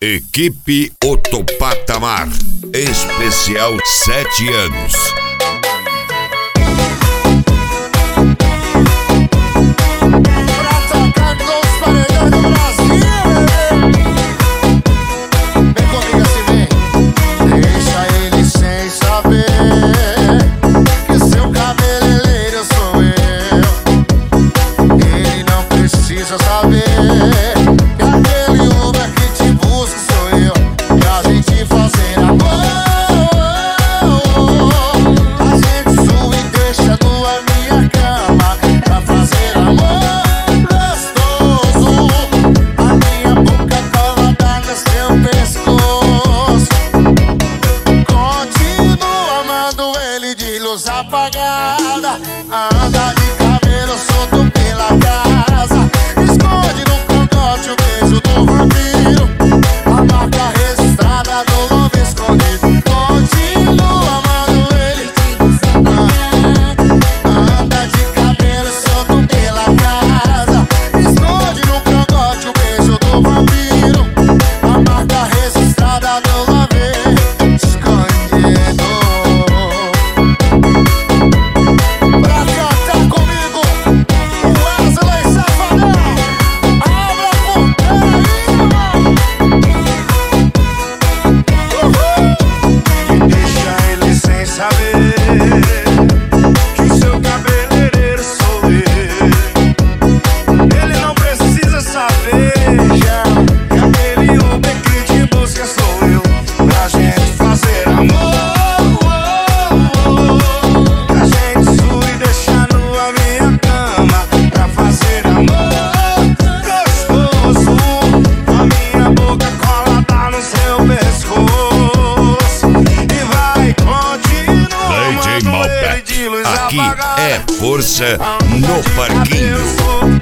Equipe Outro Patamar, especial 7 anos. Apagada, anda de cabelo solto pela casa, esconde no cangote o beijo do vampiro, a marca registrada do lobo escondido. Continua amando ele, anda de cabelo solto pela casa, esconde no cangote o beijo do vampiro, a marca registrada do lobo escondido. Aqui é força no parquinho.